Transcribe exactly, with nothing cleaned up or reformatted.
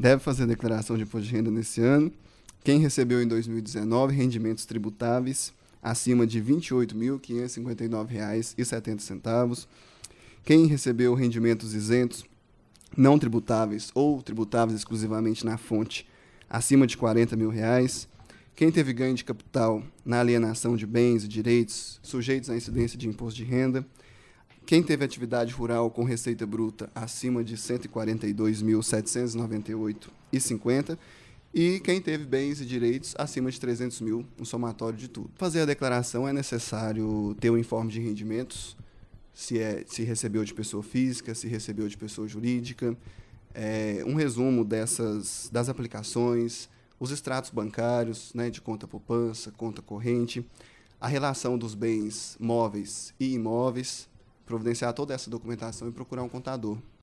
deve fazer a declaração de imposto de renda nesse ano. Quem recebeu em dois mil e dezenove rendimentos tributáveis acima de vinte e oito mil, quinhentos e cinquenta e nove reais e setenta centavos. Quem recebeu rendimentos isentos não tributáveis ou tributáveis exclusivamente na fonte acima de quarenta mil reais. Quem teve ganho de capital na alienação de bens e direitos sujeitos à incidência de imposto de renda. Quem teve atividade rural com receita bruta acima de cento e quarenta e dois mil, setecentos e noventa e oito reais e cinquenta centavos. E quem teve bens e direitos acima de trezentos mil, um somatório de tudo. Fazer a declaração é necessário ter um informe de rendimentos, se, é, se recebeu de pessoa física, se recebeu de pessoa jurídica, é, um resumo dessas, das aplicações, os extratos bancários, né, de conta poupança, conta corrente, a relação dos bens móveis e imóveis, providenciar toda essa documentação e procurar um contador.